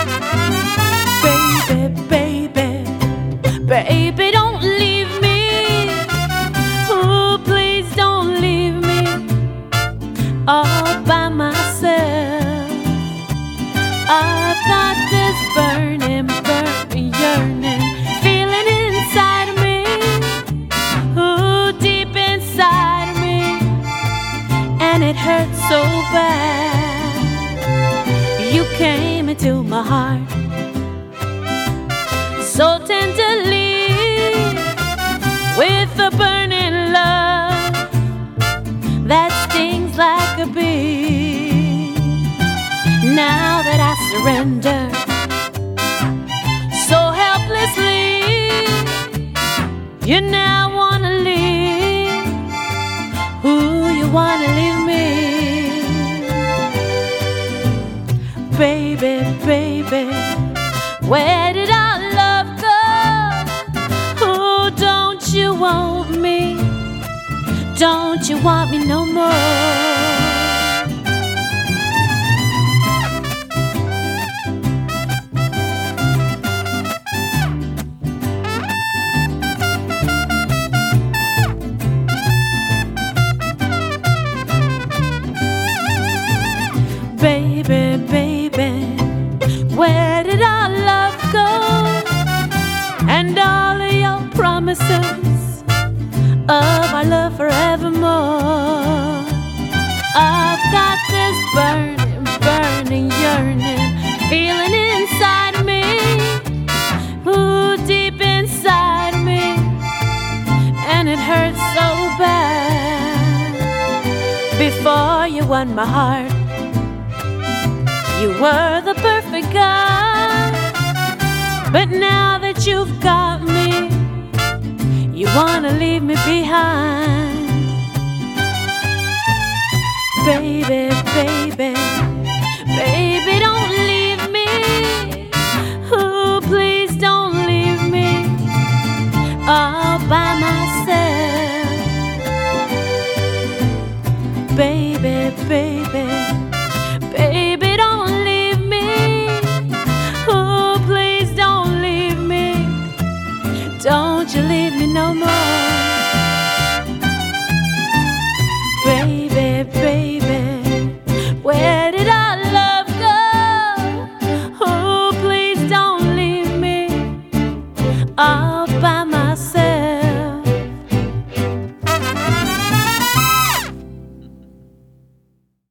Baby, baby, don't leave me. Oh, please don't leave me all by myself. I've got this burning, yearning feeling inside of me. Oh, deep inside of me, and it hurts so bad. You came into my heart so tenderly, with a burning love that stings like a bee. Now that I surrender so helplessly, you now wanna leave. Who you wanna leave me? Baby, baby, where did our love go? Oh, don't you want me? Don't you want me no more? Baby, baby, where did our love go? And all of your promises of our love forevermore. I've got this burning, burning, yearning feeling inside of me. Ooh, deep inside of me, and it hurts so bad. Before you won my heart, you were the perfect guy. But now that you've got me, you wanna leave me behind. Baby, baby,